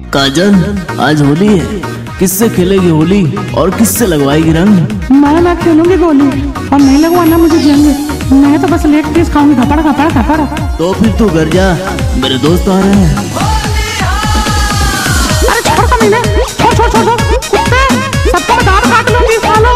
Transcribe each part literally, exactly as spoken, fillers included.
काजल, आज होली है, किससे खेलेगी होली और किससे लगवाएगी रंग? मैं मैं खेलूंगी गोली और नहीं लगवाना मुझे जेंगे। मैं तो बस लेट पीस खाऊंगी, खपड़ खपड़ खपड़। तो फिर तू घर जा, मेरे दोस्त आ रहे हैं। अरे छोड़ कमीने, छोड़ छोड़ छोड़ छोड़ कुत्ते, सबको मैं दांत काट लूंगी सालों।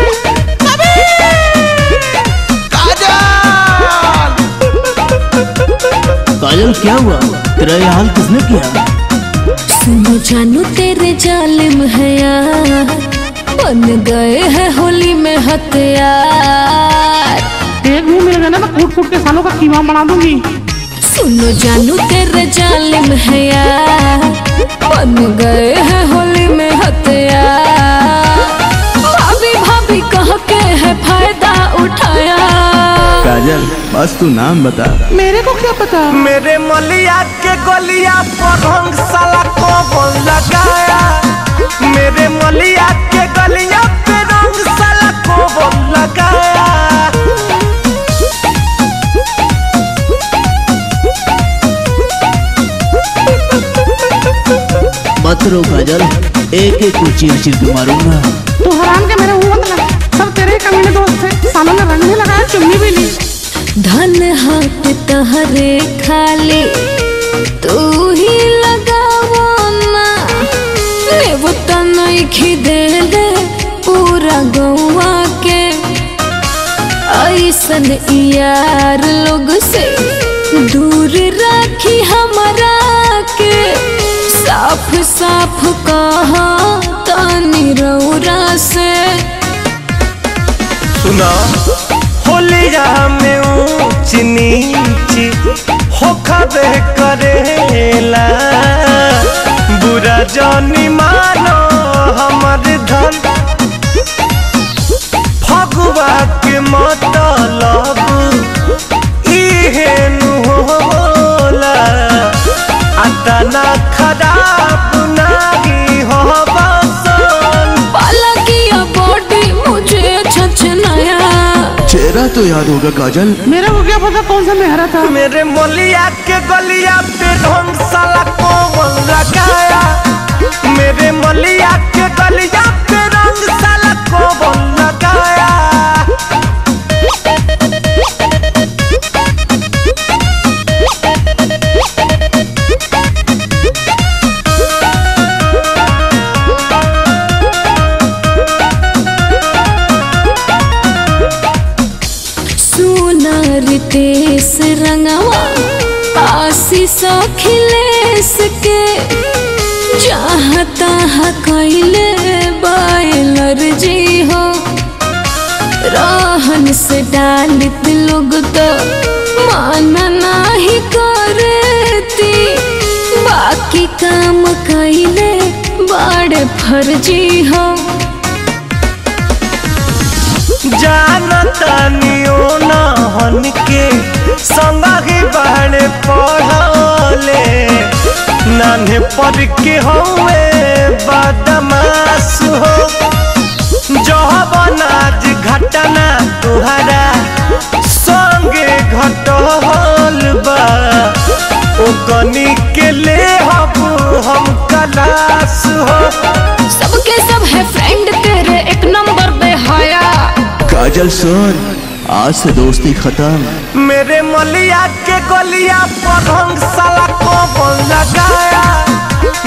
काजल क्या हुआ? तेरा ये हाल किसने किया? सुनो जानू तेरे जालिम है यार, बन गए हैं होली में हथियार। एक भी मिल गया ना, मैं कूट कूट के सालों का कीमा बना दूंगी। सुनो जानू तेरे जालिम है यार, बन गए हैं होली में हथियार। भाभी भाभी कह के है फायदा उठाया। काजल, बस तू नाम बता। मेरे को क्या पता? मेरे मलिया के गलिया पर रंग साला कौन लगाया? मेरे मलिया के गलिया पे रंग साला कौन लगाया? मत रो काजल, एक एक को चीर चीर के मारूंगा। तू हराम के मेरे मुंह मत लगा, सब तेरे कमीने दोस्त थे। सालों ने रंग भी लगाया, चुन्नी भी ली। धन हाथ तहरे खाली तू ही लगावो ना, लेवो तनई खिदे दे पूरा गौवा के। ऐसन यार लोग से दूर रखी हमरा के, साफ साफ कहा तानी रौरा से। सुना होलिया में ऊंच नीच होखबे करेला, बुरा जानी मानो हमर धन। फगुआ के मतलब इहे नु होला, अतना खराब नहीं हो बसन। पालकिया बॉडी मुझे छछनाया। चेहरा तो याद होगा काजल। मेरे को क्या पता कौन सा मेहरा था? मेरे मोलिया के गलिया पे रंग साला कौन लगाया? मेरे मोलिया के गलिया पे रंग साला कौन लगाया? रितेश रंगवा आशीष अखिलेश के, जहाँ तहाँ कैले बायलर जी हो। रहन से डालित लोग तो माना नहीं करती, बाकी काम कैले बड़े फर्जी हो। जानता नियो ना हन के संगी बहने पढ़ले, नान्हे पढ़ के हुए बदमाश हो। जब आज घटना तुहरा संगे घटल बा, ओ कनी के ले हम कलाश हो। सबके सब है फ्रेंड तेरे एक नंबर बेहया। काजल सुन, आज से दोस्ती खत्म। मेरे मलिया के गलिया पर रंग साला कौन लगाया?